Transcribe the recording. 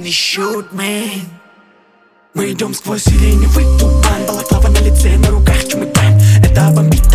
не shoot me. Мы идем сквозь сиреневый туман, балаклава на лице, на руках чемодан. Это бомбит